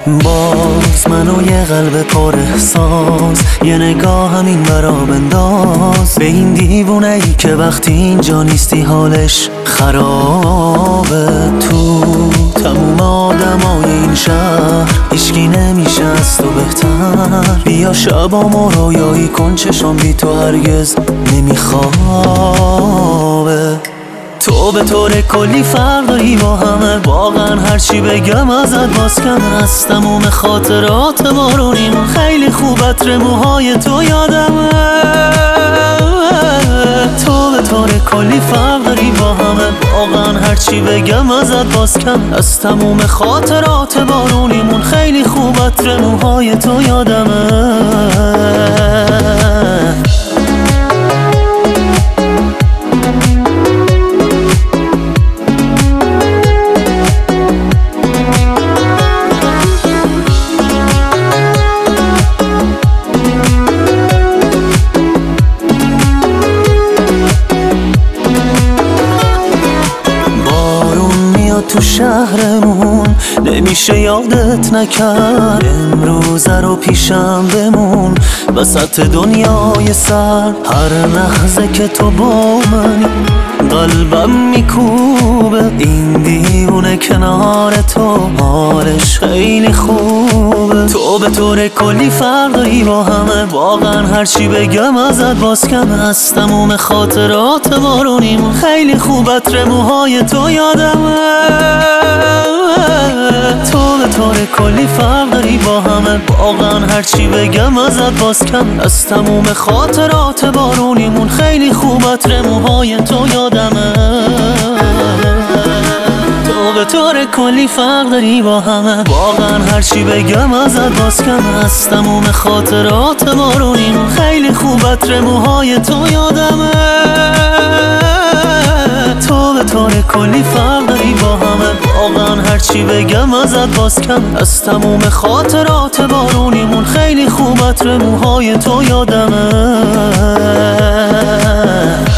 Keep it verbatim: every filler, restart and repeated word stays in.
باز منو یه قلب پر احساس، یه نگاه همین برا بنداز به این دیوونه ای که وقتی اینجا نیستی حالش خرابه. تو تموم آدمای این شهر هیچکی نمیشه از تو بهتر. بیا شبامو رویایی کن، چشام بی تو هرگز نمیخوابه. تو به طور کلی فرق داری با همه، واقعا هرچی بگم ازت باز کم. از تموم خاطرات بارونیمون خیلی خوب عطر موهای تو یادمه. تو به طور کلی فرق داری با همه، واقعا هرچی بگم ازت باز کم. از تموم خاطرات بارونیمون خیلی خوب عطر موهای تو یادمه. تو شهرمون نمیشه یادت نکرد. امروز رو پیشم بمون وسط دنیای سر. هر لحظه که تو با منی قلبم میکوبه. این دیوونه کنار تو حالش خیلی خوبه. تو به طور کلی فرق داری با همه، واقعا هرچی بگم ازت باز کم. از تموم خاطرات بارونیمون خیلی خوب عطر موهای تو یادمه. تو به طور کلی فرق داری با همه، واقعا هرچی بگم ازت باز کم. از تموم خاطرات بارونیمون خیلی خوب عطر موهای تو یادمه. تو به طور کلی فرق داری با همه، واقعا هرچی بگم ازت باز کم. از تموم خاطرات بارونیمون خیلی خوب عطر موهای تو یادمه. تو به طور کلی فرق داری با همه، واقعا هرچی بگم ازت باز کم. از تموم خاطرات بارونیمون خیلی خوب عطر موهای تو یادمه.